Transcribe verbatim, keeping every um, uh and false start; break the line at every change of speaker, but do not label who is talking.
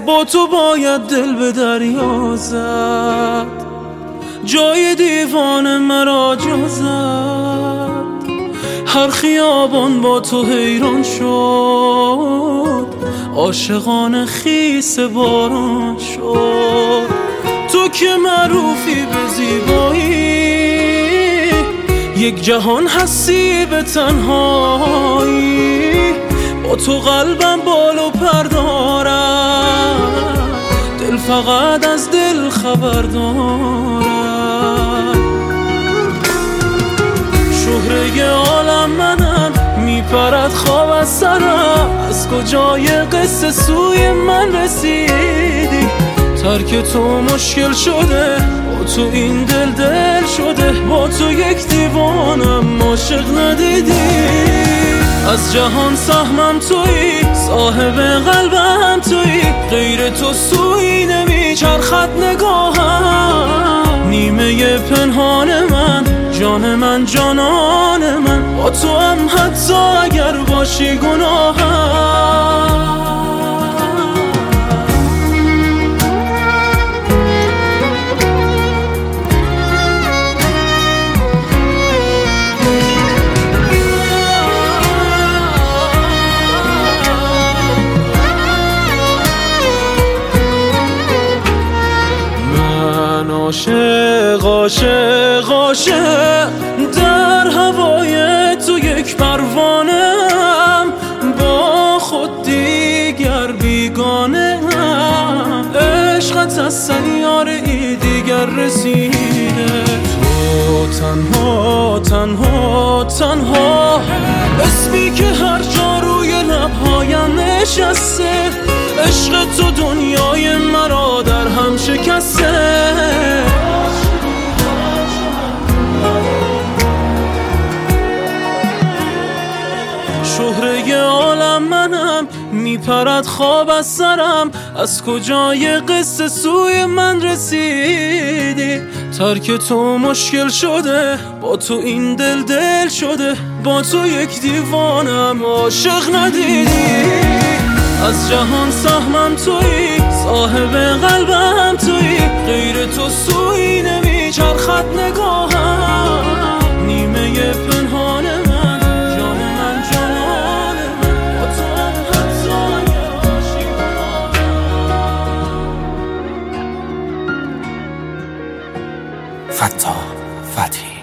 با تو باید دل به دریا زد، جای دیوان مرا جا زد. هر خیابان با تو حیران شد، عاشقان خیس باران شد. تو که معروفی به زیبایی، یک جهان هستی به تنهایی. با تو قلبم بال و پر دارد، دل فقط از دل خبر دارد. شهره عالم منم، میپرد خواب از سرم. از کجای قصه سوی من رسیدی؟ ترک تو مشکل شده، با تو این دل دل شده. با تو یک دیوانم، عاشق ندیدی؟ از جهان سهمم تویی، صاحب قلبم تویی. غیر تو سوی نمیچرخد نگاهم. نیمه پنهان من، جان من جانان من. با تو هم حتی اگر باشی گناهم. عاشق عاشق عاشق در هوای تو یک پروانه‌ام. با خود دیگر بیگانه‌ام. عشقت از سیاره ای دیگر رسیده. تو تنها تنها تنها اسمی که هر جا روی لبهایم نشسته. عشق تو دنیای مرا در هم شکسته. شهره عالم منم، میپرد خواب از سرم. از کجای قصه سوی من رسیدی؟ ترک تو مشکل شده، با تو این دل دل شده. با تو یک دیوانم، عاشق ندیدی؟ از جهان سهمم تویی، صاحب قلبم تویی. غیر تو سوی نمیچرخد نگاهم. نیمه پنهان من، جان من جانان من. با تو هم حتی اگر باشی گناهم.
فتاح فتحی